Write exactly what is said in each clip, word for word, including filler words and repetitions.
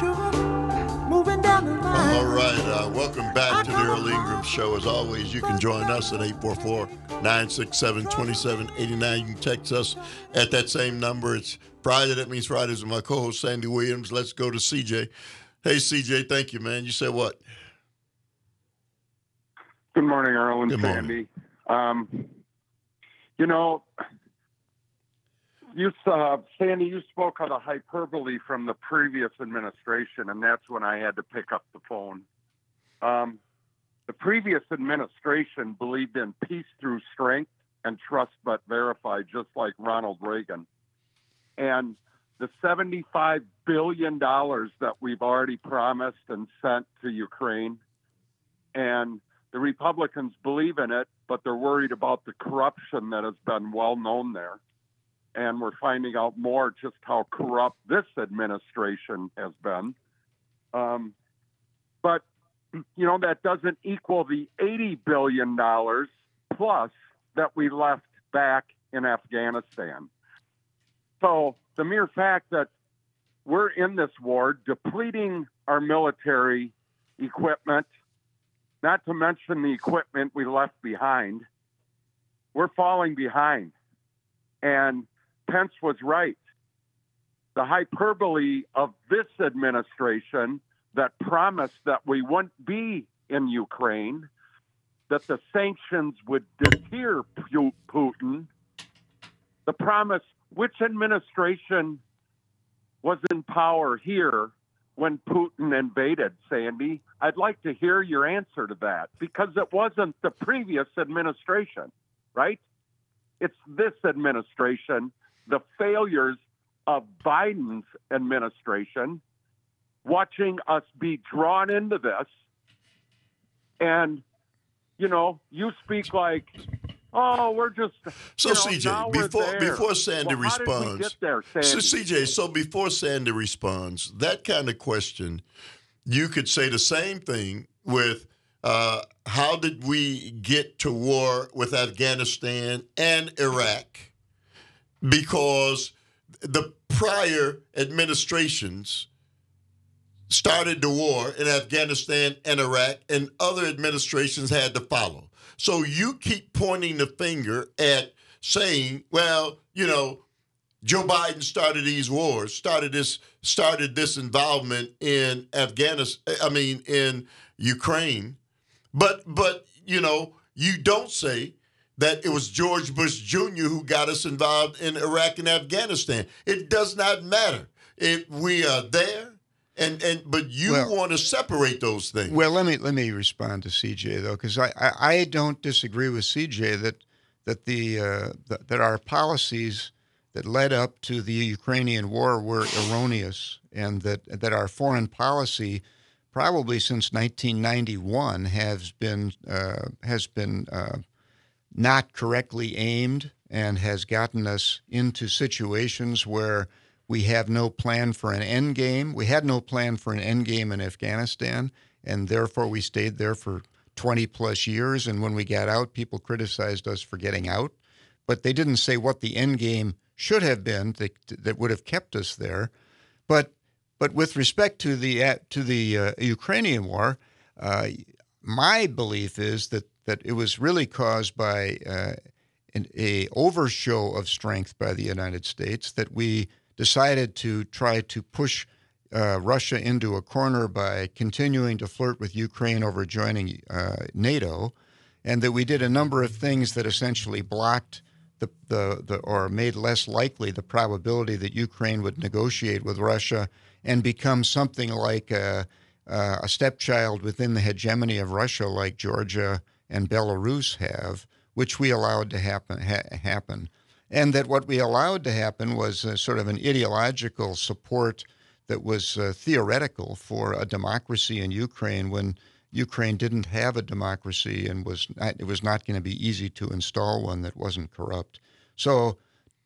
sugar, moving down the line. All right, uh, welcome back to the Earl Ingram Show. As always, you can join us at eight four four, nine six seven, two seven eight nine. You can text us at that same number. It's Friday. That means Fridays with my co-host, Sandy Williams. Let's go to C J. Hey, C J, thank you, man. You said what? Good morning, Earl and Good Sandy. Um, you know, you uh, Sandy, you spoke of the hyperbole from the previous administration, and that's when I had to pick up the phone. Um, the previous administration believed in peace through strength and trust but verify, just like Ronald Reagan. And the seventy-five billion dollars that we've already promised and sent to Ukraine, and the Republicans believe in it, but they're worried about the corruption that has been well known there. And we're finding out more just how corrupt this administration has been. Um, but, you know, that doesn't equal the eighty billion dollars plus that we left back in Afghanistan. So the mere fact that we're in this war, depleting our military equipment, not to mention the equipment we left behind, we're falling behind. And Pence was right. The hyperbole of this administration that promised that we wouldn't be in Ukraine, that the sanctions would deter Putin, the promise, which administration was in power here when Putin invaded, Sandy? I'd like to hear your answer to that, because it wasn't the previous administration, right? It's this administration, the failures of Biden's administration, watching us be drawn into this. And, you know, you speak like, oh, we're just, So, you know, C J, now we're before there. before Sandy Well, how did we responds, get there, so Sandy? C J, so before Sandy responds, that kind of question, you could say the same thing with uh, how did we get to war with Afghanistan and Iraq? Because the prior administrations started the war in Afghanistan and Iraq, and other administrations had to follow. So you keep pointing the finger at saying, well, you know, Joe Biden started these wars, started this, started this involvement in Afghanistan. I mean, in Ukraine, but but you know, you don't say that it was George Bush Junior who got us involved in Iraq and Afghanistan. It does not matter if we are there. And and but you well, want to separate those things. Well, let me let me respond to C J though, because I, I, I don't disagree with C J that that the, uh, the that our policies that led up to the Ukrainian war were erroneous, and that that our foreign policy, probably since nineteen ninety-one, has been uh, has been uh, not correctly aimed and has gotten us into situations where we have no plan for an end game. We had no plan for an end game in Afghanistan, and therefore we stayed there for twenty plus years. And when we got out, people criticized us for getting out, but they didn't say what the end game should have been that, that would have kept us there. But but with respect to the to the uh, Ukrainian war, uh, my belief is that that it was really caused by uh, an a overshow of strength by the United States, that we decided to try to push uh, Russia into a corner by continuing to flirt with Ukraine over joining uh, NATO, and that we did a number of things that essentially blocked the, the, the or made less likely the probability that Ukraine would negotiate with Russia and become something like a, a stepchild within the hegemony of Russia, like Georgia and Belarus have, which we allowed to happen. Ha- happen. And that what we allowed to happen was uh, sort of an ideological support that was uh, theoretical for a democracy in Ukraine, when Ukraine didn't have a democracy and was not, it was not going to be easy to install one that wasn't corrupt. So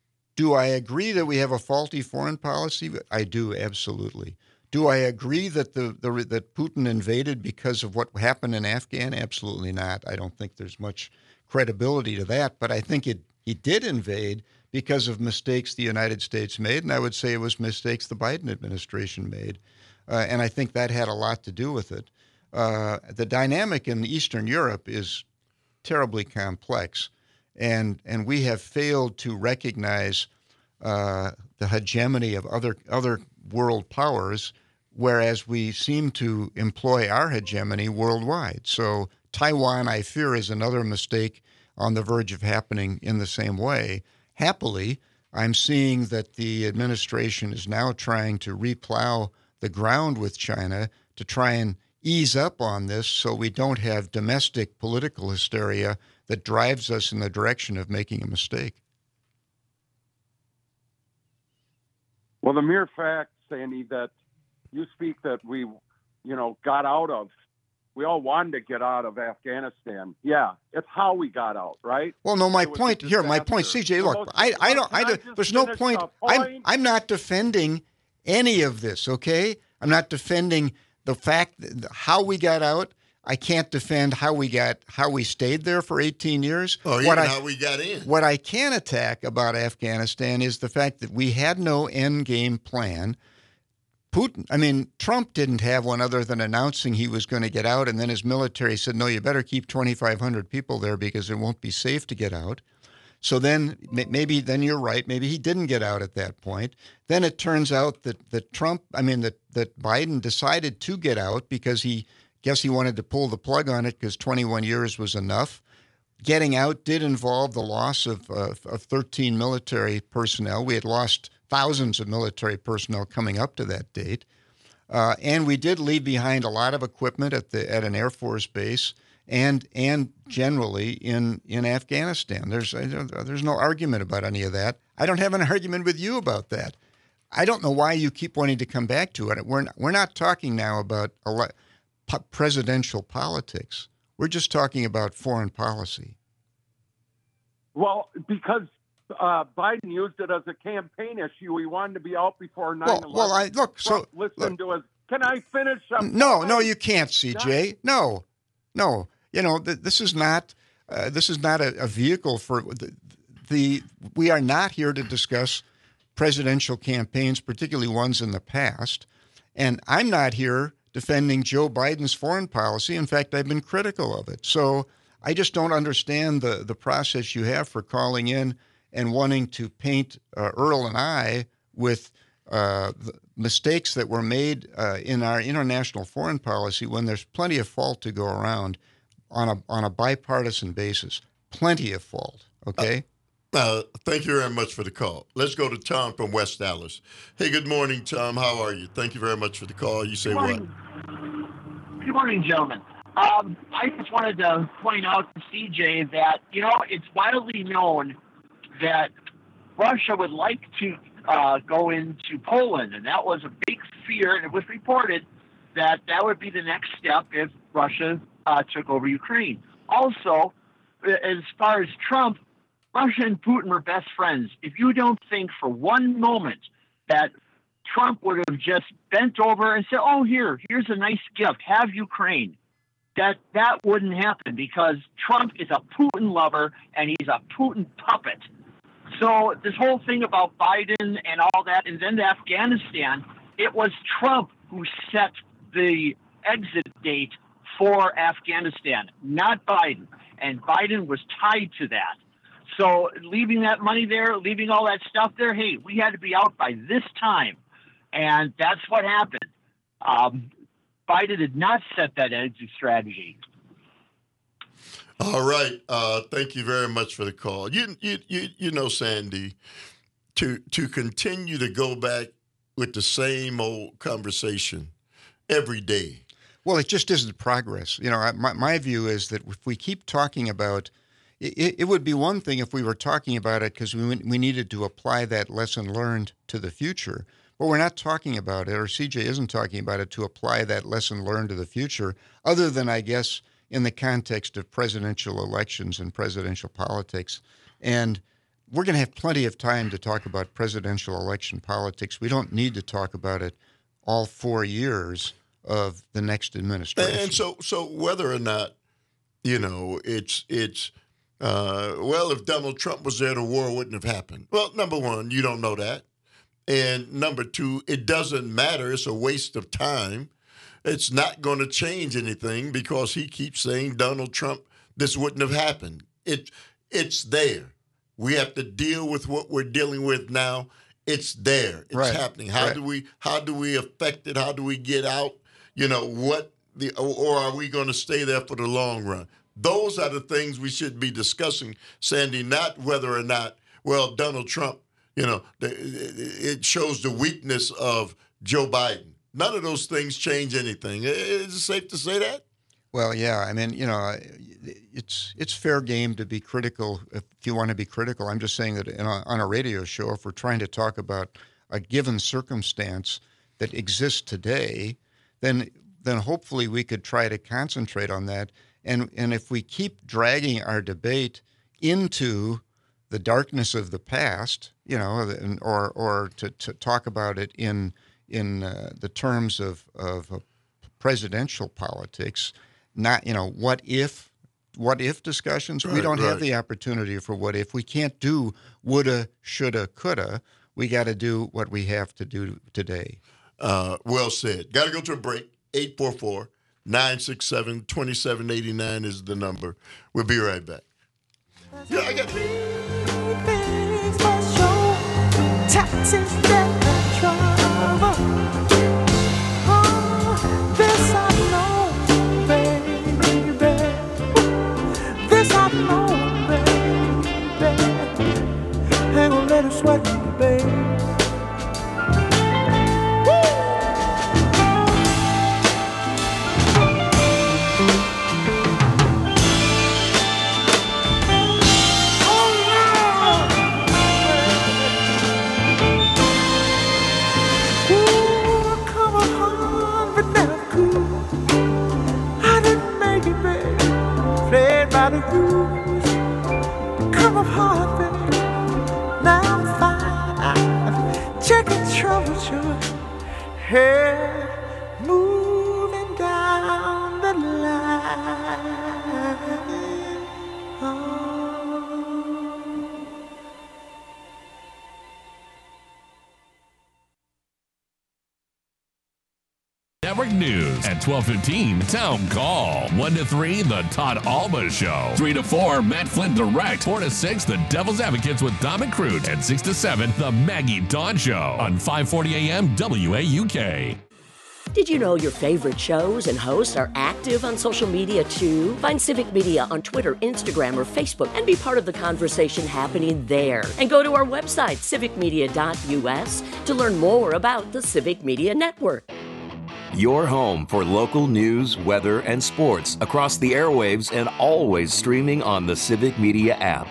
do I agree that we have a faulty foreign policy? I do, absolutely. Do I agree that the, the that Putin invaded because of what happened in Afghan? Absolutely not. I don't think there's much credibility to that, but I think it He did invade because of mistakes the United States made, and I would say it was mistakes the Biden administration made. uh, and I think that had a lot to do with it. Uh, the dynamic in Eastern Europe is terribly complex, and and we have failed to recognize uh, the hegemony of other other world powers, whereas we seem to employ our hegemony worldwide. So Taiwan, I fear, is another mistake on the verge of happening in the same way. Happily, I'm seeing that the administration is now trying to replow the ground with China to try and ease up on this so we don't have domestic political hysteria that drives us in the direction of making a mistake. Well, the mere fact, Sandy, that you speak that we, you know, got out of, we all wanted to get out of Afghanistan. Yeah, it's how we got out, right? Well, no, my It was point a here, my point, disaster. C J, The look, most- I, I don't, Can I I don't, just there's no finish point. the I'm, point? I'm not defending any of this, okay? I'm not defending the fact that how we got out. I can't defend how we got, how we stayed there for eighteen years. Or what even I, how we got in. What I can attack about Afghanistan is the fact that we had no end game plan. Putin, I mean, Trump didn't have one other than announcing he was going to get out, and then his military said, no, you better keep twenty-five hundred people there because it won't be safe to get out. So then maybe then you're right. Maybe he didn't get out at that point. Then it turns out that, that Trump, I mean, that, that Biden decided to get out because he guess he wanted to pull the plug on it because twenty-one years was enough. Getting out did involve the loss of, uh, of thirteen military personnel. We had lost thousands of military personnel coming up to that date. Uh, and we did leave behind a lot of equipment at the at an Air Force base and and generally in, in Afghanistan. There's there's no argument about any of that. I don't have an argument with you about that. I don't know why you keep wanting to come back to it. We're not, we're not talking now about ele- presidential politics. We're just talking about foreign policy. Well, because uh, Biden used it as a campaign issue. He wanted to be out before nine eleven. Well, well, I look. So listen look, to his. Can I finish? I'm no, fine. no, you can't, C J. No, no. You know, th- this is not. Uh, this is not a, a vehicle for the, the. We are not here to discuss presidential campaigns, particularly ones in the past. And I'm not here defending Joe Biden's foreign policy. In fact, I've been critical of it. So I just don't understand the, the process you have for calling in and wanting to paint uh, Earl and I with uh, the mistakes that were made uh, in our international foreign policy when there's plenty of fault to go around on a on a bipartisan basis. Plenty of fault, okay? Uh, uh, thank you very much for the call. Let's go to Tom from West Dallas. Hey, good morning, Tom. How are you? Thank you very much for the call. You say Good what? morning. Good morning, gentlemen. Um, I just wanted to point out to C J that, you know, it's widely known that Russia would like to uh, go into Poland, and that was a big fear, and it was reported that that would be the next step if Russia uh, took over Ukraine. Also, as far as Trump, Russia and Putin were best friends. If you don't think for one moment that Trump would have just bent over and said, oh, here, here's a nice gift, have Ukraine, that that wouldn't happen because Trump is a Putin lover and he's a Putin puppet. So this whole thing about Biden and all that, and then Afghanistan, it was Trump who set the exit date for Afghanistan, not Biden. And Biden was tied to that. So leaving that money there, leaving all that stuff there, hey, we had to be out by this time. And that's what happened. Um, Biden did not set that exit strategy. All right. Uh, thank you very much for the call. You, you, you, you know, Sandy, to to continue to go back with the same old conversation every day. Well, it just isn't progress. You know, I- my my view is that if we keep talking about it, it would be one thing if we were talking about it because we we needed to apply that lesson learned to the future. But we're not talking about it, or C J isn't talking about it to apply that lesson learned to the future, other than, I guess, in the context of presidential elections and presidential politics. And we're going to have plenty of time to talk about presidential election politics. We don't need to talk about it all four years of the next administration. And so, so whether or not, you know, it's it's uh, well, if Donald Trump was there, the war wouldn't have happened. Well, number one, you don't know that. And number two, it doesn't matter. It's a waste of time. It's not going to change anything because he keeps saying Donald Trump, this wouldn't have happened. It, it's there. We have to deal with what we're dealing with now. It's there. It's Right. happening. How Right. do we how do we affect it? How do we get out? You know, what the or are we going to stay there for the long run? Those are the things we should be discussing, Sandy, not whether or not, well, Donald Trump, you know, it shows the weakness of Joe Biden. None of those things change anything. Is it safe to say that? Well, yeah. I mean, you know, it's it's fair game to be critical if you want to be critical. I'm just saying that in a, on a radio show, if we're trying to talk about a given circumstance that exists today, then then hopefully we could try to concentrate on that. And and if we keep dragging our debate into the darkness of the past, you know, or or to, to talk about it in in uh, the terms of of uh, presidential politics. Not, you know, what if, what if discussions. Right, we don't right. have the opportunity for what if. We can't do woulda, shoulda, coulda. We got to do what we have to do today. Uh, well said. Got to go to a break. eight four four, nine six seven, two seven eight nine is the number. We'll be right back. Yeah, I got Things for sure. Taxes, debt, and trouble. Oh, this I know, baby. This I know, baby. Ain't gonna let it sweat me, baby. By the rules, come up hard, baby. Now I'm fine. Checking troubleshoot. Hey, moving down the line. Oh. Network News at twelve fifteen. Town Call. one to three, The Todd Alba Show. three to four, Matt Flint Direct. four to six, The Devil's Advocates with Dominic Crute. And six to seven, The Maggie Dawn Show on five forty A M W A U K. Did you know your favorite shows and hosts are active on social media too? Find Civic Media on Twitter, Instagram, or Facebook and be part of the conversation happening there. And go to our website, civic media dot U S, to learn more about the Civic Media Network. Your home for local news, weather, and sports across the airwaves and always streaming on the Civic Media app.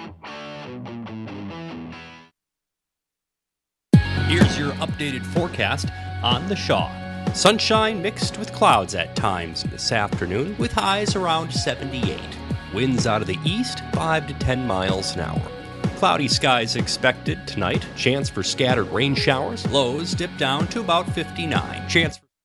Here's your updated forecast on the Shaw. Sunshine mixed with clouds at times this afternoon with highs around seventy-eight. Winds out of the east five to ten miles an hour. Cloudy skies expected tonight. Chance for scattered rain showers. Lows dip down to about fifty-nine. Chance for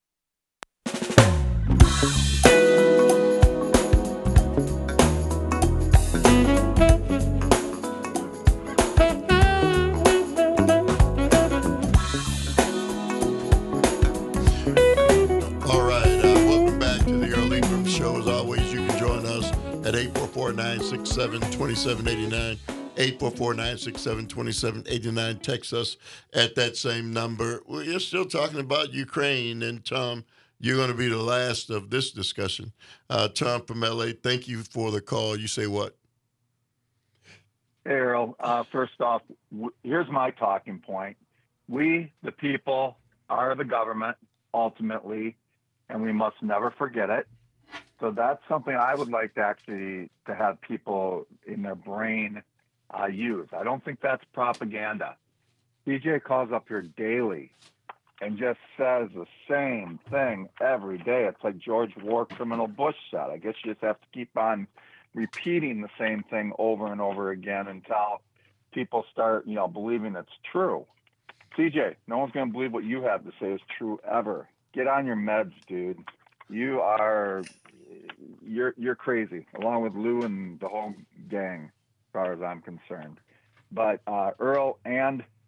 eight four four, nine six seven, two seven eight nine, eight four four, nine six seven, two seven eight nine. Text us at that same number. Well, you're still talking about Ukraine, and Tom, you're going to be the last of this discussion. Uh, Tom from L A, thank you for the call. You say what? Hey, Earl, uh, first off, w- here's my talking point. We, the people, are the government, ultimately, and we must never forget it. So that's something I would like to actually to have people in their brain uh, use. I don't think that's propaganda. C J calls up here daily and just says the same thing every day. It's like George War Criminal Bush said. I guess you just have to keep on repeating the same thing over and over again until people start, you know, believing it's true. C J, no one's going to believe what you have to say is true ever. Get on your meds, dude. You are... You're you're crazy, along with Lou and the whole gang, as far as I'm concerned. But uh, Earl and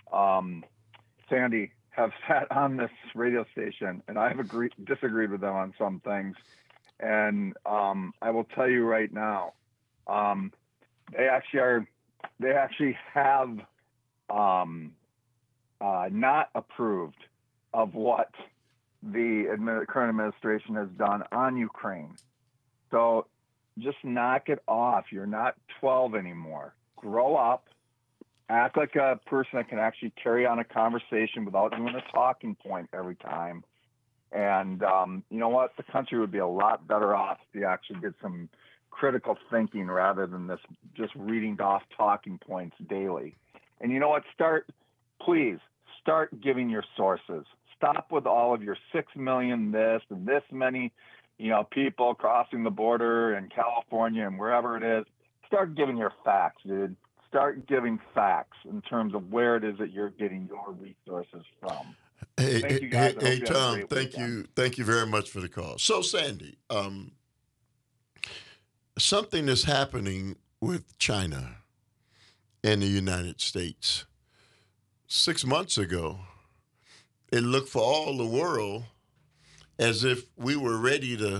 um, Sandy, have sat on this radio station, and I've agreed, disagreed with them on some things. And um, I will tell you right now, um, they actually are, they actually have um, uh, not approved of what the admi- current administration has done on Ukraine. So just knock it off. You're not twelve anymore. Grow up. Act like a person that can actually carry on a conversation without doing a talking point every time. And um, you know what? The country would be a lot better off if you actually did some critical thinking rather than this just reading off talking points daily. And you know what? Start, please, start giving your sources. Stop with all of your six million this and this many, you know, people crossing the border in California and wherever it is. Start giving your facts, dude. Start giving facts in terms of where it is that you're getting your resources from. Hey, Thank you guys. hey, I hey hope you have a Tom, great thank weekend. you, thank you very much for the call. So, Sandy, um, something is happening with China and the United States. Six months ago, it looked for all the world as if we were ready to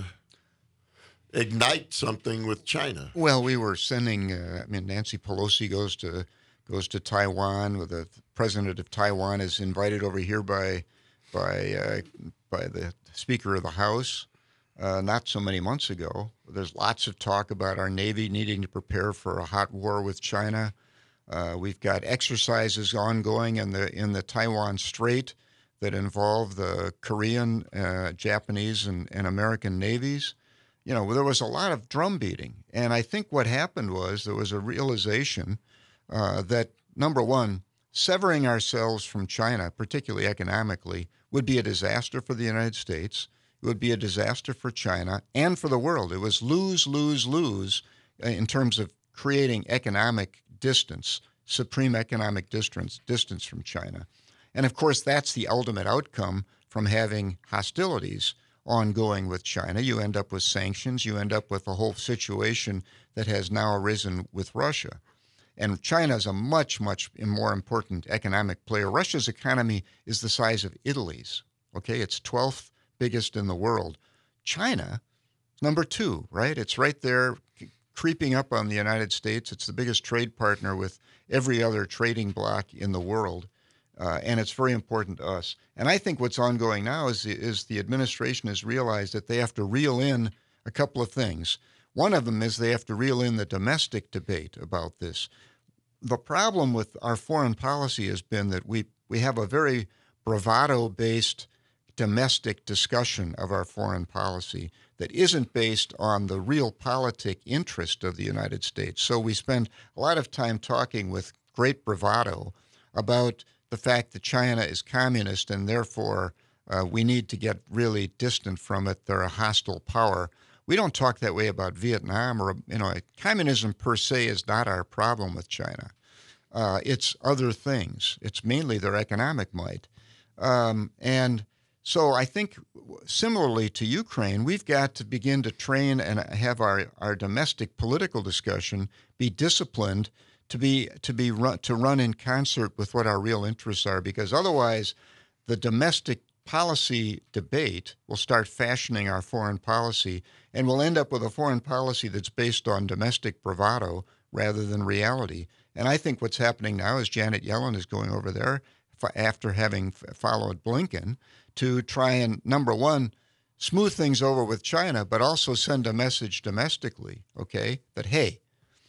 ignite something with China. Well, we were sending. Uh, I mean, Nancy Pelosi goes to goes to Taiwan. With the president of Taiwan is invited over here by by uh, by the Speaker of the House. Uh, not so many months ago. There's lots of talk about our Navy needing to prepare for a hot war with China. Uh, we've got exercises ongoing in the in the Taiwan Strait that involve the Korean, uh, Japanese, and, and American navies. You know, there was a lot of drum beating. And I think what happened was there was a realization uh, that, number one, severing ourselves from China, particularly economically, would be a disaster for the United States. It would be a disaster for China and for the world. It was lose, lose, lose in terms of creating economic distance, supreme economic distance, distance from China. And of course, that's the ultimate outcome from having hostilities ongoing with China. You end up with sanctions. You end up with a whole situation that has now arisen with Russia. And China is a much, much more important economic player. Russia's economy is the size of Italy's. Okay, it's twelfth biggest in the world. China, number two, right? It's right there creeping up on the United States. It's the biggest trade partner with every other trading bloc in the world. Uh, and it's very important to us. And I think what's ongoing now is, is the administration has realized that they have to reel in a couple of things. One of them is they have to reel in the domestic debate about this. The problem with our foreign policy has been that we, we have a very bravado-based domestic discussion of our foreign policy that isn't based on the real politic interest of the United States. So we spend a lot of time talking with great bravado about the fact that China is communist and therefore uh, we need to get really distant from it. They're a hostile power. We don't talk that way about Vietnam or, you know, communism per se is not our problem with China. Uh, it's other things. It's mainly their economic might. Um, and so I think similarly to Ukraine, we've got to begin to train and have our, our domestic political discussion be disciplined to be to be run, to run in concert with what our real interests are, because otherwise the domestic policy debate will start fashioning our foreign policy, and we'll end up with a foreign policy that's based on domestic bravado rather than reality. And I think what's happening now is Janet Yellen is going over there after having followed Blinken to try and, number one, smooth things over with China, but also send a message domestically, okay, that, hey,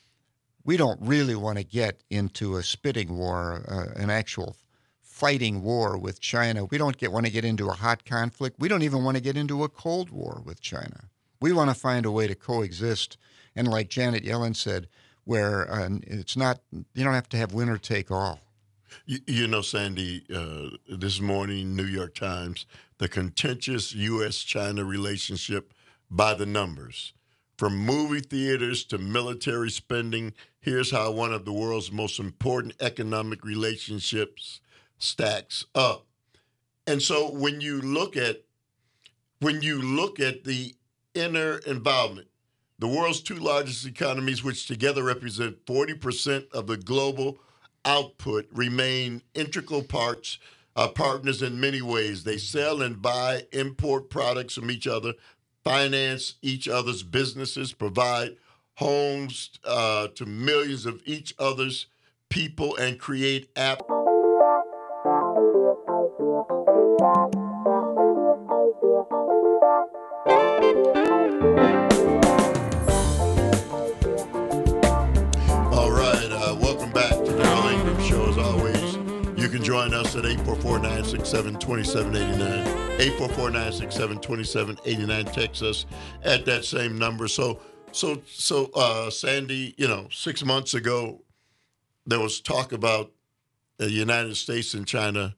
we don't really want to get into a spitting war, uh, an actual fighting war with China. We don't get, want to get into a hot conflict. We don't even want to get into a cold war with China. We want to find a way to coexist. And like Janet Yellen said, where uh, it's not, you don't have to have winner take all. You, you know, Sandy, uh, this morning, New York Times, the contentious U S China relationship by the numbers. From movie theaters to military spending, here's how one of the world's most important economic relationships stacks up. And so when you look at when you look at the inner involvement, the world's two largest economies, which together represent forty percent of the global output remain integral parts, uh, partners in many ways. They sell and buy, import products from each other, finance each other's businesses, provide homes uh, to millions of each other's people, and create apps. All right, uh, welcome back to the Earl Ingram Show. As always, you can join us at eight four four, nine six seven, two seven eight nine. eight four four, nine six seven, two seven eight nine. Text us at that same number. So, so, so, uh, Sandy, you know, six months ago, there was talk about the United States and China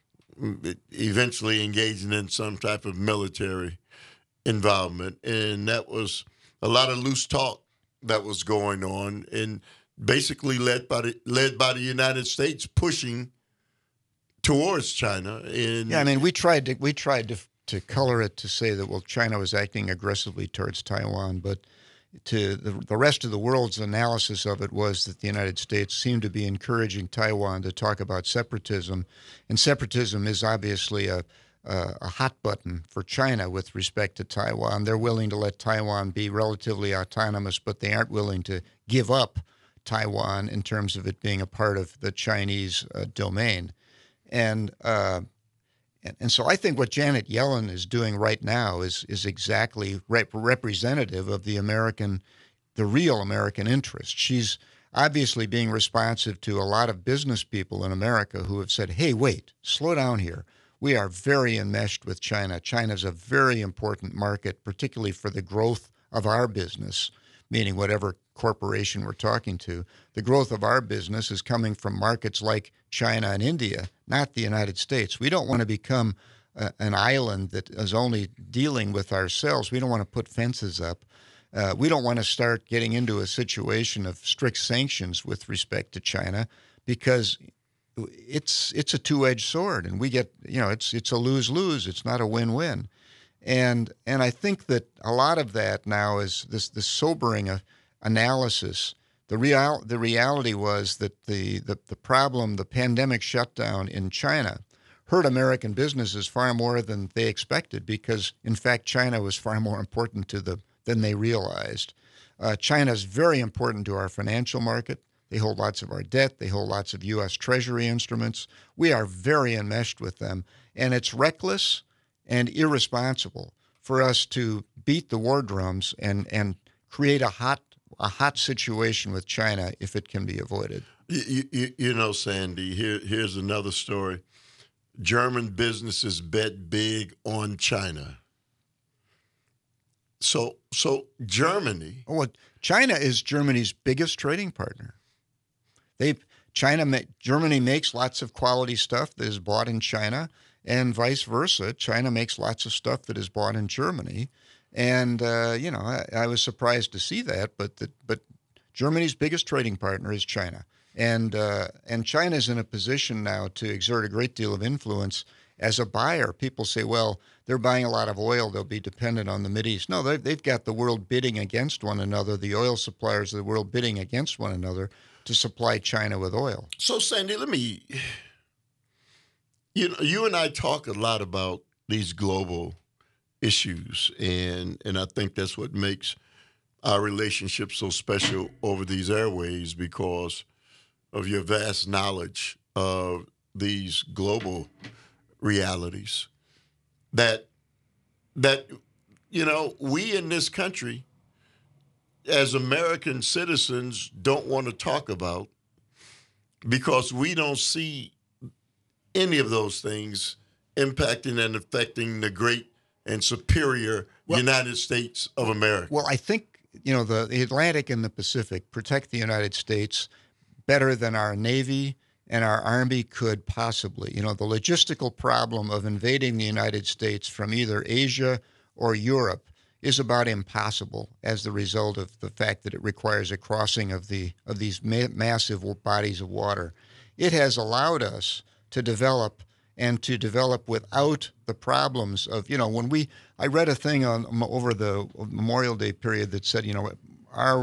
eventually engaging in some type of military involvement. And that was a lot of loose talk that was going on, and basically led by the, led by the United States pushing towards China. And yeah, I mean, we tried to we tried to to color it to say that, well, China was acting aggressively towards Taiwan, but to the, the rest of the world's analysis of it was that the United States seemed to be encouraging Taiwan to talk about separatism, and separatism is obviously a a, a hot button for China with respect to Taiwan. They're willing to let Taiwan be relatively autonomous, but they aren't willing to give up Taiwan in terms of it being a part of the Chinese uh, domain. And, uh, and and so I think what Janet Yellen is doing right now is is exactly rep- representative of the American, the real American interest. She's obviously being responsive to a lot of business people in America who have said, hey, wait, slow down here. We are very enmeshed with China. China's a very important market, particularly for the growth of our business, meaning whatever corporation we're talking to. The growth of our business is coming from markets like China and India, not the United States. We don't want to become uh, an island that is only dealing with ourselves. We don't want to put fences up. Uh, we don't want to start getting into a situation of strict sanctions with respect to China, because it's it's a two-edged sword, and we get, you know, it's it's a lose-lose. It's not a win-win. And and I think that a lot of that now is this this sobering uh, analysis. The real the reality was that the, the the problem, the pandemic shutdown in China, hurt American businesses far more than they expected, because in fact China was far more important to them than they realized. Uh, China is very important to our financial market. They hold lots of our debt. They hold lots of U S Treasury instruments. We are very enmeshed with them, and it's reckless and irresponsible for us to beat the war drums and, and create a hot a hot situation with China if it can be avoided. You, you, you know, Sandy, here, here's another story. German businesses bet big on China. So, so Germany. Oh, China is Germany's biggest trading partner. They China Germany makes lots of quality stuff that is bought in China, and vice versa. China makes lots of stuff that is bought in Germany, and uh, you know I, I was surprised to see that. But the, but Germany's biggest trading partner is China, and uh, and China's in a position now to exert a great deal of influence as a buyer. People say, well, they're buying a lot of oil. They'll be dependent on the Mideast. No, they've, they've got the world bidding against one another. The oil suppliers of the world bidding against one another to supply China with oil. So, Sandy, let me, you know, you and I talk a lot about these global issues, and and I think that's what makes our relationship so special over these airways, because of your vast knowledge of these global realities. That, that you know, we in this country, as American citizens, don't want to talk about, because we don't see any of those things impacting and affecting the great and superior well, United States of America. Well, I think, you know, the, the Atlantic and the Pacific protect the United States better than our Navy and our Army could possibly. You know, the logistical problem of invading the United States from either Asia or Europe is about impossible as the result of the fact that it requires a crossing of the of these ma- massive bodies of water. It has allowed us to develop and to develop without the problems of, you know, when we, I read a thing on over the Memorial Day period that said, you know, our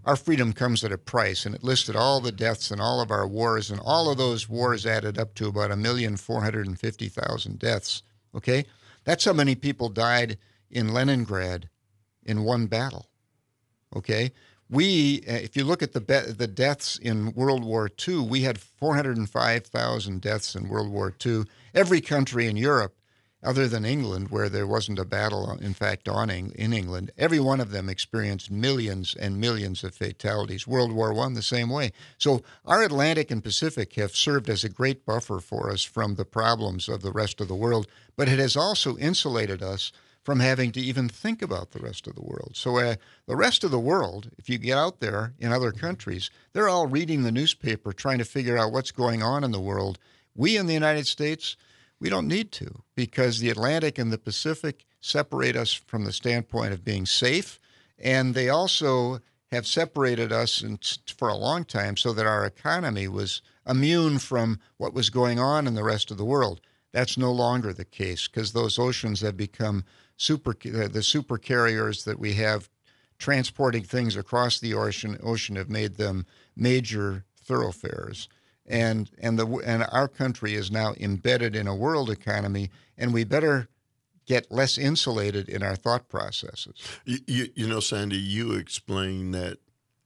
our freedom comes at a price, and it listed all the deaths in all of our wars, and all of those wars added up to about a million four hundred and fifty thousand deaths. Okay, that's how many people died in Leningrad in one battle. Okay, we, if you look at the be- the deaths in World War Two, we had four hundred five thousand deaths in World War Two. Every country in Europe, other than England, where there wasn't a battle, in fact, on Eng- in England, every one of them experienced millions and millions of fatalities. World War One, the same way. So our Atlantic and Pacific have served as a great buffer for us from the problems of the rest of the world, but it has also insulated us from having to even think about the rest of the world. So uh, the rest of the world, if you get out there in other countries, they're all reading the newspaper, trying to figure out what's going on in the world. We in the United States, we don't need to, because the Atlantic and the Pacific separate us from the standpoint of being safe, and they also have separated us in, for a long time so that our economy was immune from what was going on in the rest of the world. That's no longer the case, because those oceans have become super, the super carriers that we have transporting things across the ocean, ocean have made them major thoroughfares. And and the and our country is now embedded in a world economy, and we better get less insulated in our thought processes. You, you, you know, Sandy, you explain that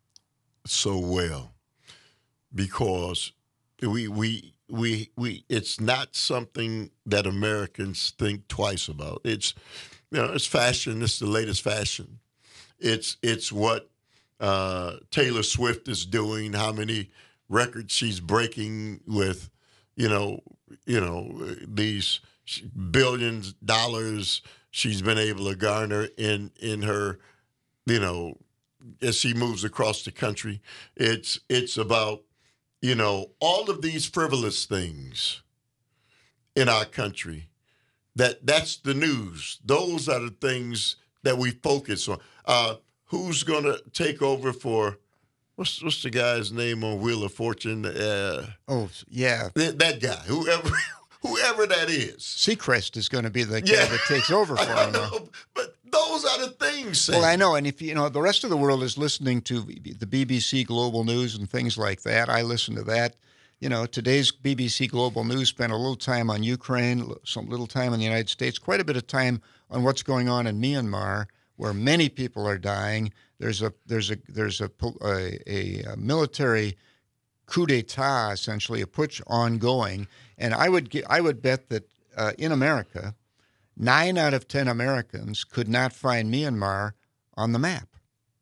so well, because we we we we it's not something that Americans think twice about. It's you know it's fashion. It's the latest fashion. It's it's what uh, Taylor Swift is doing. How many records she's breaking with, you know, you know these billions of dollars she's been able to garner in in her, you know, as she moves across the country. It's it's about, you know, all of these frivolous things in our country. That that's the news. Those are the things that we focus on. Uh, who's going to take over for, what's what's the guy's name on Wheel of Fortune? Uh, oh, yeah. That, that guy, whoever whoever that is. Seacrest is going to be the Yeah. guy that takes over for I him. know, but those are the things. Sam. Well, I know, and if you know, the rest of the world is listening to the B B C Global News and things like that. I listen to that. You know, today's B B C Global News spent a little time on Ukraine, some little time in the United States, quite a bit of time on what's going on in Myanmar, where many people are dying. There's a there's a there's a a, a military coup d'état, essentially a putsch ongoing, and I would get, I would bet that uh, in America, nine out of ten Americans could not find Myanmar on the map.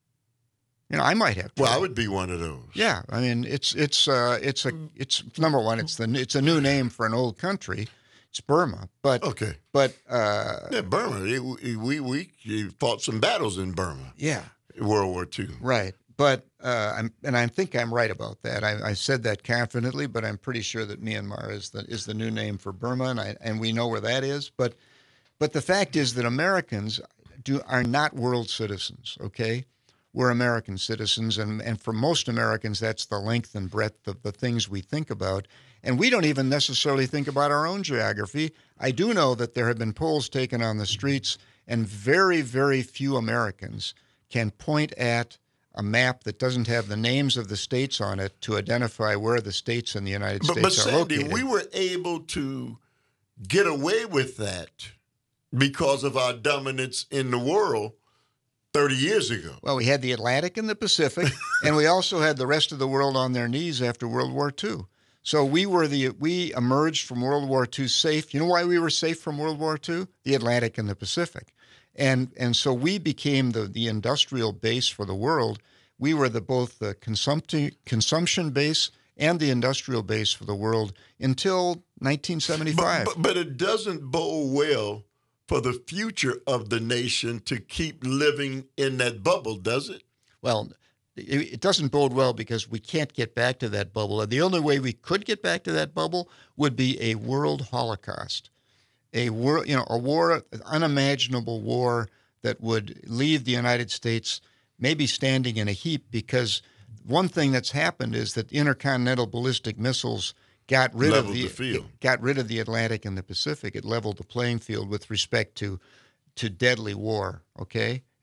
You know, I might have. Well, I would be one of those. Yeah, I mean, it's it's uh, it's a it's number one. It's the it's a new name for an old country. It's Burma, but okay, but uh, yeah, Burma. It, we we fought some battles in Burma. Yeah, World War Two. Right, but uh, I'm and I think I'm right about that. I, I said that confidently, but I'm pretty sure that Myanmar is the is the new name for Burma, and I and we know where that is. But but the fact is that Americans do are not world citizens. Okay. We're American citizens, and, and for most Americans, that's the length and breadth of the things we think about. And we don't even necessarily think about our own geography. I do know that there have been polls taken on the streets, and very, very few Americans can point at a map that doesn't have the names of the states on it to identify where the states in the United But, States but are Sandy, located. we were able to get away with that because of our dominance in the world thirty years ago. Well, we had the Atlantic and the Pacific, and we also had the rest of the world on their knees after World War Two. So we were the we emerged from World War Two safe. You know why we were safe from World War Two? The Atlantic and the Pacific. And and so we became the, the industrial base for the world. We were the both the consumption consumption base and the industrial base for the world until nineteen seventy-five. But, but, but it doesn't bode well for the future of the nation to keep living in that bubble, does it? Well, it, it doesn't bode well because we can't get back to that bubble. And the only way we could get back to that bubble would be a world holocaust, a war, you know, a war, an unimaginable war that would leave the United States maybe standing in a heap. Because one thing that's happened is that intercontinental ballistic missiles got rid Leveled of the, the field. got rid of the Atlantic and the Pacific. It leveled the playing field with respect to to deadly war. Okay,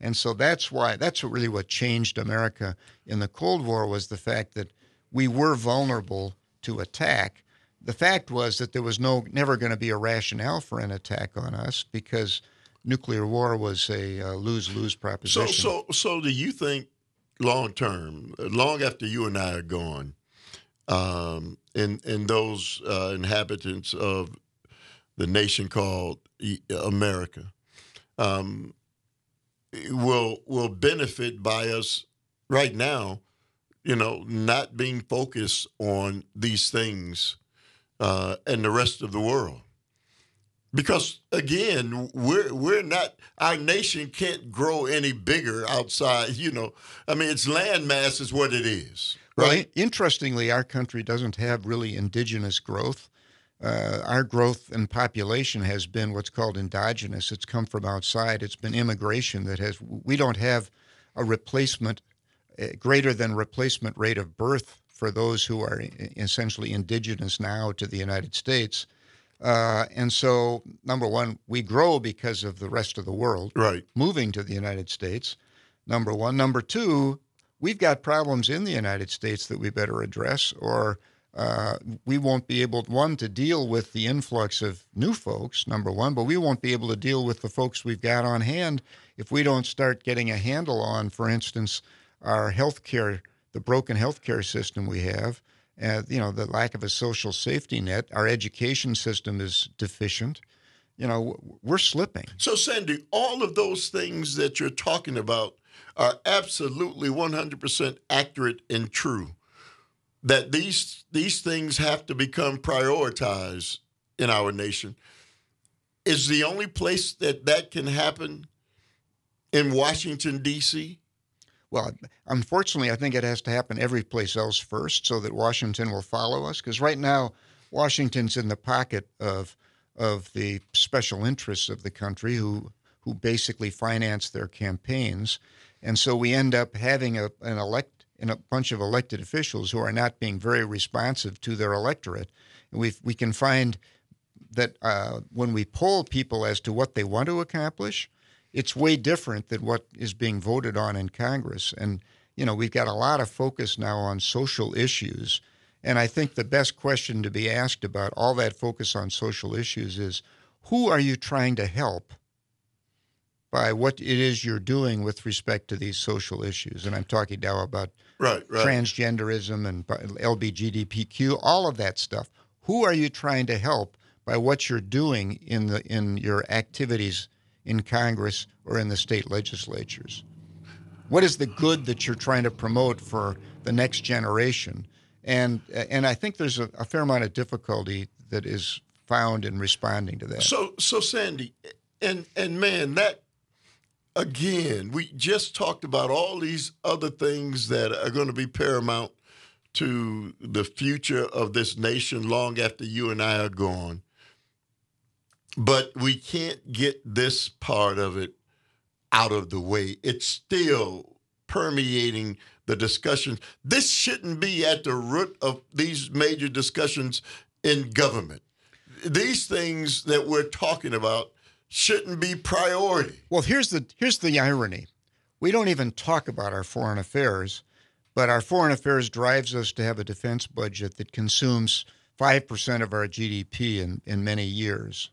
And so that's why, that's what really what changed America in the Cold War, was the fact that we were vulnerable to attack. The fact was that there was no never going to be a rationale for an attack on us, because nuclear war was a uh, lose-lose proposition. So, so, so do you think long term, long after you and I are gone, um, and and those uh, inhabitants of the nation called America um, will will benefit by us right now, you know, not being focused on these things uh, and the rest of the world? Because again, we're we're not, our nation can't grow any bigger outside, you know. I mean, its land mass is what it is. Right. Right? Interestingly, our country doesn't have really indigenous growth. Uh, our growth in population has been what's called endogenous. It's come from outside. It's been immigration that has, we don't have a replacement, uh, greater than replacement rate of birth for those who are essentially indigenous now to the United States. Uh, and so, number one, we grow because of the rest of the world Right. moving to the United States, number one. Number two, we've got problems in the United States that we better address, or uh, we won't be able, one, to deal with the influx of new folks, number one, but we won't be able to deal with the folks we've got on hand if we don't start getting a handle on, for instance, our health care, the broken health care system we have. Uh, you know, the lack of a social safety net. Our education system is deficient. You know, we're slipping. So, Sandy, all of those things that you're talking about are absolutely one hundred percent accurate and true. That these these things have to become prioritized in our nation. Is the only place that that can happen in Washington, D C? Well, unfortunately, I think it has to happen every place else first, so that Washington will follow us. Because right now, Washington's in the pocket of of the special interests of the country, who who basically finance their campaigns, and so we end up having a an elect and a bunch of elected officials who are not being very responsive to their electorate. And we we can find that uh, when we poll people as to what they want to accomplish, it's way different than what is being voted on in Congress. And, you know, we've got a lot of focus now on social issues. And I think the best question to be asked about all that focus on social issues is, who are you trying to help by what it is you're doing with respect to these social issues? And I'm talking now about right, right. transgenderism and L G B T Q, all of that stuff. Who are you trying to help by what you're doing in the in your activities in Congress or in the state legislatures? What is the good that you're trying to promote for the next generation? And and I think there's a, a fair amount of difficulty that is found in responding to that. So, so Sandy, and and man, that again, we just talked about all these other things that are going to be paramount to the future of this nation long after you and I are gone. But we can't get this part of it out of the way. It's still permeating the discussion. This shouldn't be at the root of these major discussions in government. These things that we're talking about shouldn't be priority. Well, here's the here's the irony. We don't even talk about our foreign affairs, but our foreign affairs drives us to have a defense budget that consumes five percent of our G D P in, in many years.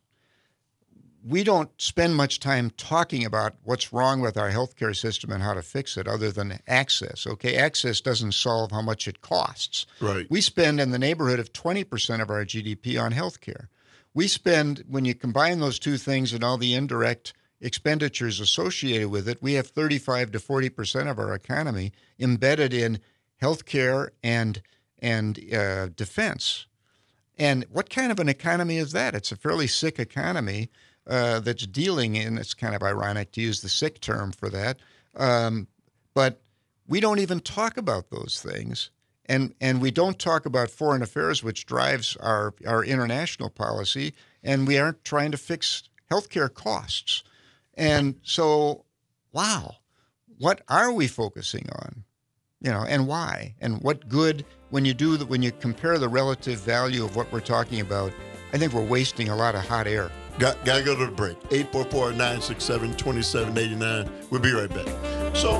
We don't spend much time talking about what's wrong with our healthcare system and how to fix it, other than access. Okay, access doesn't solve how much it costs. Right. We spend in the neighborhood of twenty percent of our G D P on healthcare. We spend, when you combine those two things and all the indirect expenditures associated with it, we have thirty-five to forty percent of our economy embedded in healthcare and and uh, defense. And what kind of an economy is that? It's a fairly sick economy. Uh, that's dealing in, it's kind of ironic to use the sick term for that, um, but we don't even talk about those things. And and we don't talk about foreign affairs, which drives our, our international policy, and we aren't trying to fix healthcare costs. And so, wow, what are we focusing on? You know, and why? And what good, when you do, the, when you compare the relative value of what we're talking about, I think we're wasting a lot of hot air. Got, got to go to the break. eight four four, nine six seven, two seven eight nine. We'll be right back. So...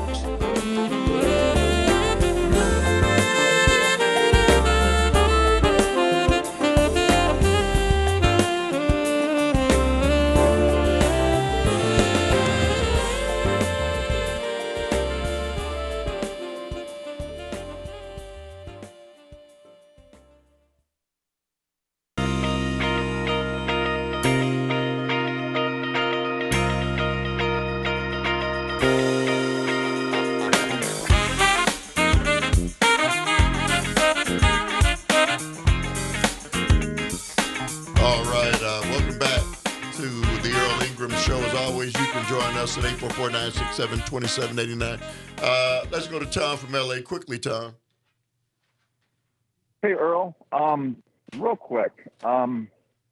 At eight four four, nine six seven, two seven eight nine. Uh, let's go to Tom from L A. Quickly, Tom. Hey, Earl. Um, real quick. Um,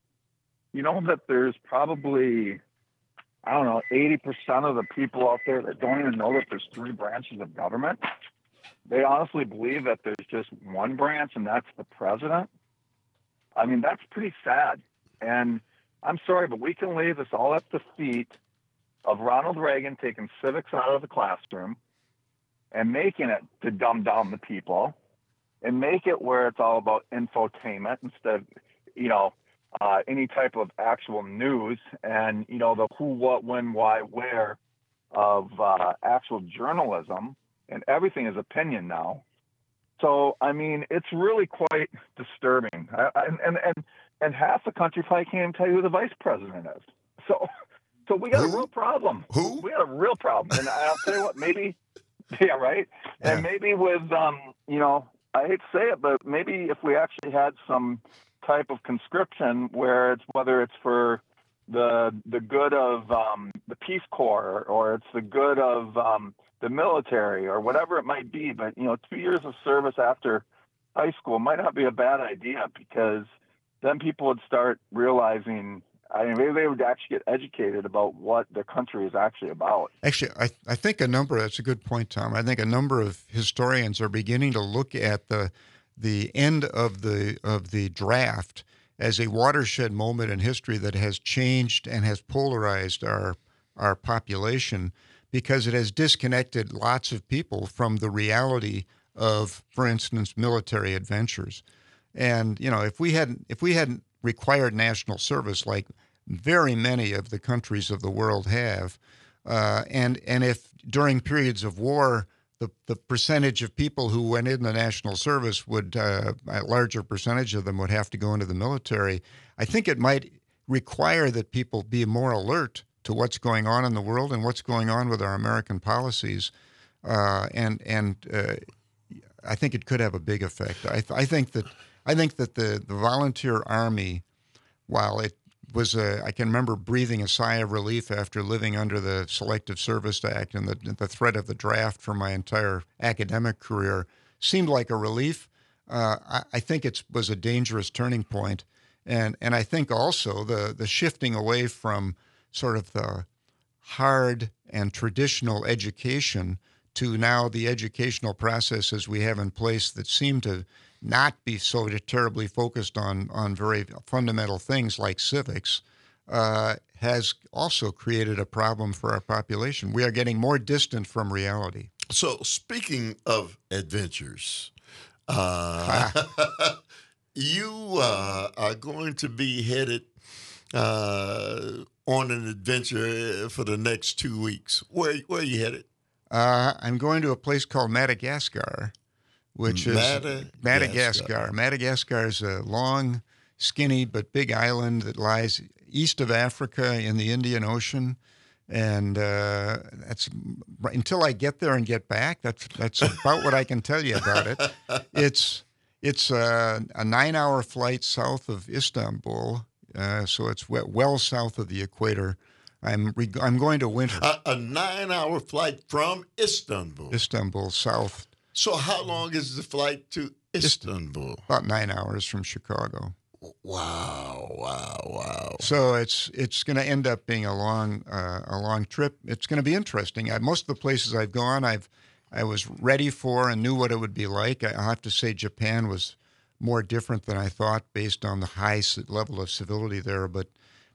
you know that there's probably, I don't know, eighty percent of the people out there that don't even know that there's three branches of government. They honestly believe that there's just one branch, and that's the president. I mean, that's pretty sad. And I'm sorry, but we can lay this all at the feet of Ronald Reagan taking civics out of the classroom and making it to dumb down the people and make it where it's all about infotainment instead of, you know, uh, any type of actual news and, you know, the who, what, when, why, where of uh, actual journalism, and everything is opinion now. So, I mean, it's really quite disturbing. I, I, and, and, and half the country probably can't even tell you who the vice president is. So, So we got who? a real problem. Who? We got a real problem. And I'll tell you what, maybe, yeah, right? Yeah. And maybe with, um, you know, I hate to say it, but maybe if we actually had some type of conscription where it's, whether it's for the the good of um, the Peace Corps or it's the good of um, the military or whatever it might be. But, you know, two years of service after high school might not be a bad idea because then people would start realizing, I mean, maybe they would actually get educated about what the country is actually about. Actually, I, I think a number, that's a good point, Tom. I think a number of historians are beginning to look at the the end of the of the draft as a watershed moment in history that has changed and has polarized our our population because it has disconnected lots of people from the reality of, for instance, military adventures. And, you know, if we hadn't if we hadn't required national service like very many of the countries of the world have, uh, and and if during periods of war the, the percentage of people who went in the national service would, uh, a larger percentage of them would have to go into the military, I think it might require that people be more alert to what's going on in the world and what's going on with our American policies, uh, and and uh, I think it could have a big effect. I, th- I think that I think that the, the volunteer army, while it was a, I can remember breathing a sigh of relief after living under the Selective Service Act and the the threat of the draft for my entire academic career, seemed like a relief. Uh, I, I think it was a dangerous turning point, and and I think also the the shifting away from sort of the hard and traditional education to now the educational processes we have in place that seem to not be so terribly focused on, on very fundamental things like civics, uh, has also created a problem for our population. We are getting more distant from reality. So speaking of adventures, uh, you uh, are going to be headed uh, on an adventure for the next two weeks. Where, where are you headed? Uh, I'm going to a place called Madagascar, which is Madagascar. Madagascar. Madagascar is a long, skinny, but big island that lies east of Africa in the Indian Ocean. And uh, that's until I get there and get back, that's that's about what I can tell you about it. It's it's a, a nine-hour flight south of Istanbul, uh, so it's well, well south of the equator. I'm re- I'm going to winter. A, a nine-hour flight from Istanbul. Istanbul, south. So how long is the flight to Istanbul? About nine hours from Chicago. Wow! Wow! Wow! So it's it's going to end up being a long uh, a long trip. It's going to be interesting. I, most of the places I've gone, I've I was ready for and knew what it would be like. I, I have to say Japan was more different than I thought, based on the high level of civility there. But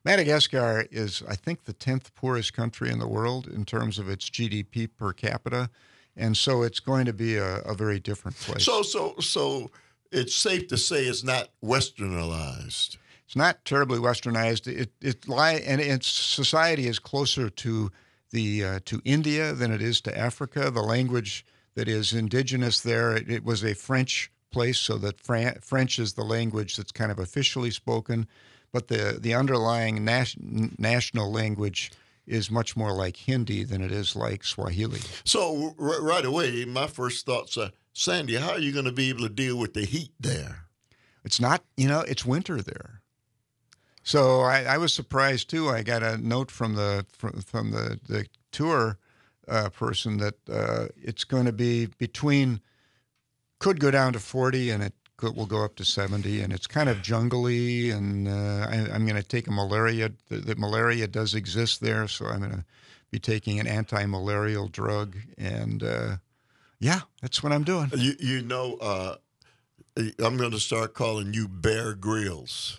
Madagascar is, I think, the tenth poorest country in the world in terms of its G D P per capita, and so it's going to be a, a very different place. So, so, so it's safe to say it's not westernized. It's not terribly westernized. It it lie and its society is closer to the uh, to India than it is to Africa. The language that is indigenous there, it, it was a French place, so that Fran- French is the language that's kind of officially spoken, but the the underlying nas- national language is much more like Hindi than it is like Swahili. So r- right away, my first thoughts are, Sandy, how are you going to be able to deal with the heat there? It's not, you know, it's winter there. So I, I was surprised too. I got a note from the from, from the the tour uh, person that uh, it's going to be between, could go down to forty and it could, will go up to seventy, and it's kind of jungly. And uh, I, I'm going to take a malaria. The, the malaria does exist there, so I'm going to be taking an anti-malarial drug. And uh, yeah, that's what I'm doing. You you know, uh, I'm going to start calling you Bear Grylls.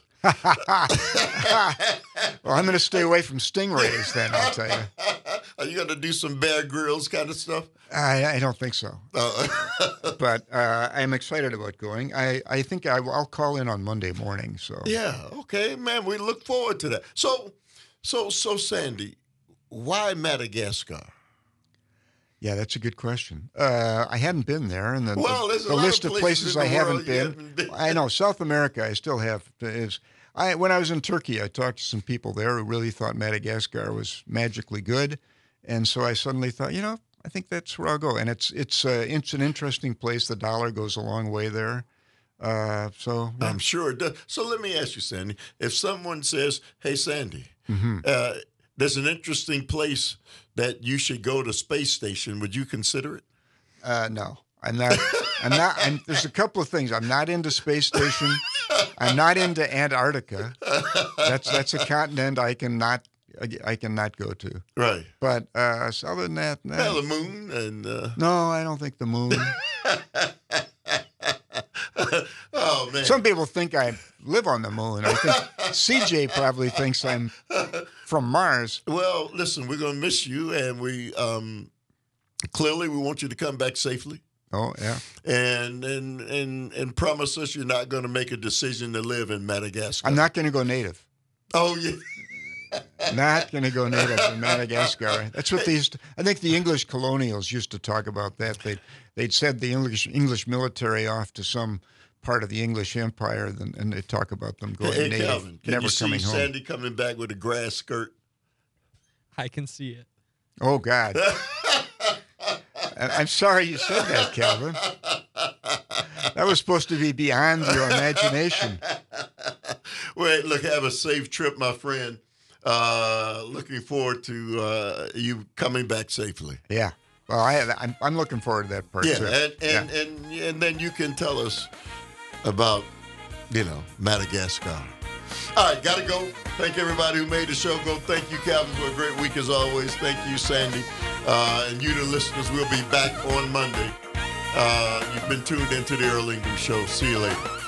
Well, I'm going to stay away from stingrays then, I'll tell you. Are you going to do some Bear Grylls kind of stuff? I, I don't think so. Uh, but uh, I'm excited about going. I, I think I, I'll call in on Monday morning. So yeah, okay, man, we look forward to that. So, so, so, Sandy, why Madagascar? Yeah, that's a good question. Uh, I hadn't been there, and the, well, the, the list of places, places I haven't been, haven't been. I know South America. I still have. Is I when I was in Turkey, I talked to some people there who really thought Madagascar was magically good, and so I suddenly thought, you know, I think that's where I'll go. And it's it's uh, it's an interesting place. The dollar goes a long way there. Uh, so yeah. I'm sure it does. So let me ask you, Sandy, if someone says, "Hey, Sandy," mm-hmm. uh, there's an interesting place that you should go to space station, would you consider it? Uh, no, I'm not. I'm not. I'm, there's a couple of things. I'm not into space station. I'm not into Antarctica. That's that's a continent I cannot I cannot go to. Right. But uh, other than that, nah. Well, the moon and. Uh... No, I don't think the moon. Oh man! Some people think I live on the moon. I think C J probably thinks I'm from Mars. Well, listen, we're going to miss you, and we um, clearly we want you to come back safely. Oh yeah, and and and and promise us you're not going to make a decision to live in Madagascar. I'm not going to go native. Oh yeah. Not going to go native in Madagascar. That's what these. I think the English colonials used to talk about that. They they'd send the English English military off to some part of the English Empire, and they talk about them going hey, native, Calvin, can never you coming see home. Sandy coming back with a grass skirt? I can see it. Oh God! I'm sorry you said that, Calvin. That was supposed to be beyond your imagination. Wait, look, have a safe trip, my friend. Uh, looking forward to uh, you coming back safely. Yeah. Well, I, I'm, I'm looking forward to that part, yeah, too. And, and, yeah, and, and then you can tell us about, you know, Madagascar. All right, got to go. Thank everybody who made the show go. Thank you, Calvin, for a great week as always. Thank you, Sandy. Uh, and you, the listeners, will be back on Monday. Uh, you've been tuned into the Earl Ingram Show. See you later.